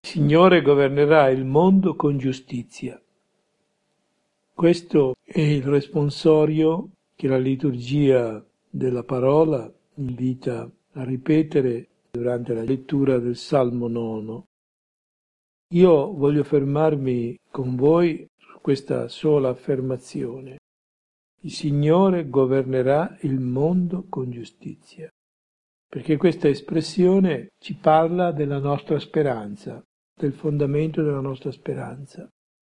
Il Signore governerà il mondo con giustizia. Questo è il responsorio che la liturgia della parola invita a ripetere durante la lettura del Salmo 9. Io voglio fermarmi con voi su questa sola affermazione. Il Signore governerà il mondo con giustizia, perché questa espressione ci parla della nostra speranza, del fondamento della nostra speranza.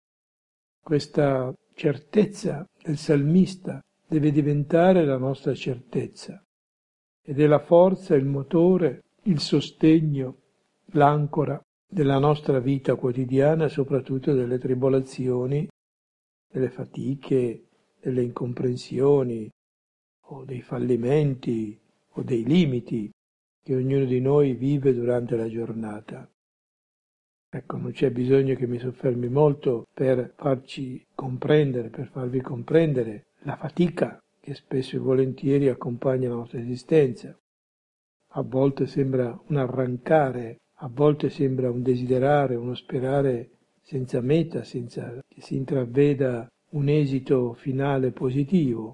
Questa certezza del salmista deve diventare la nostra certezza ed è la forza, il motore, il sostegno, l'ancora della nostra vita quotidiana, soprattutto delle tribolazioni, delle fatiche, delle incomprensioni o dei fallimenti o dei limiti che ognuno di noi vive durante la giornata. Ecco, non c'è bisogno che mi soffermi molto per farci comprendere, per farvi comprendere la fatica che spesso e volentieri accompagna la nostra esistenza. A volte sembra un arrancare, a volte sembra un desiderare, uno sperare senza meta, senza che si intraveda un esito finale positivo.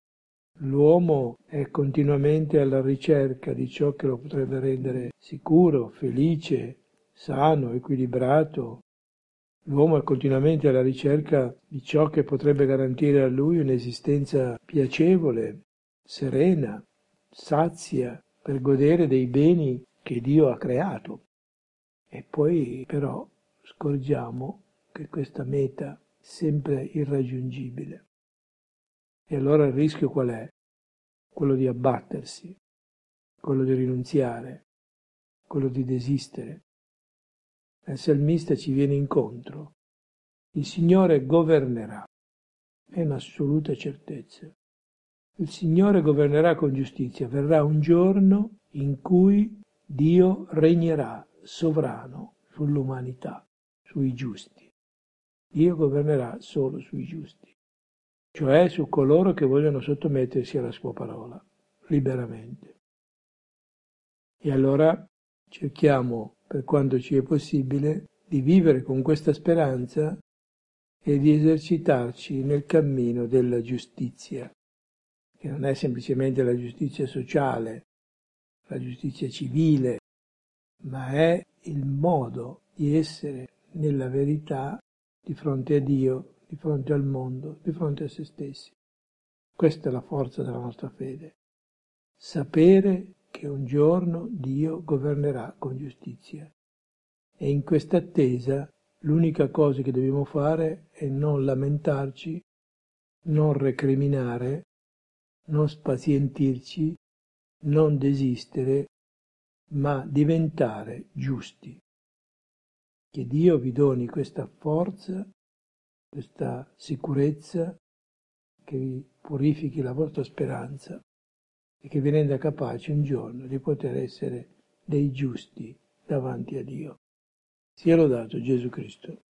L'uomo è continuamente alla ricerca di ciò che lo potrebbe rendere sicuro, felice, sano, equilibrato. L'uomo è continuamente alla ricerca di ciò che potrebbe garantire a lui un'esistenza piacevole, serena, sazia, per godere dei beni che Dio ha creato. E poi però scorgiamo che questa meta è sempre irraggiungibile. E allora il rischio qual è? Quello di abbattersi, quello di rinunziare, quello di desistere. Il salmista ci viene incontro. Il Signore governerà, è un'assoluta certezza. Il Signore governerà con giustizia. Verrà un giorno in cui Dio regnerà sovrano sull'umanità, sui giusti. Dio governerà solo sui giusti, cioè su coloro che vogliono sottomettersi alla sua parola, liberamente. E allora cerchiamo, per quanto ci è possibile, di vivere con questa speranza e di esercitarci nel cammino della giustizia, che non è semplicemente la giustizia sociale, la giustizia civile, ma è il modo di essere nella verità di fronte a Dio, di fronte al mondo, di fronte a se stessi. Questa è la forza della nostra fede. Sapere che un giorno Dio governerà con giustizia. E in questa attesa l'unica cosa che dobbiamo fare è non lamentarci, non recriminare, non spazientirci, non desistere, ma diventare giusti. Che Dio vi doni questa forza, questa sicurezza, che vi purifichi la vostra speranza e che vi renda capaci un giorno di poter essere dei giusti davanti a Dio. Sia lodato Gesù Cristo.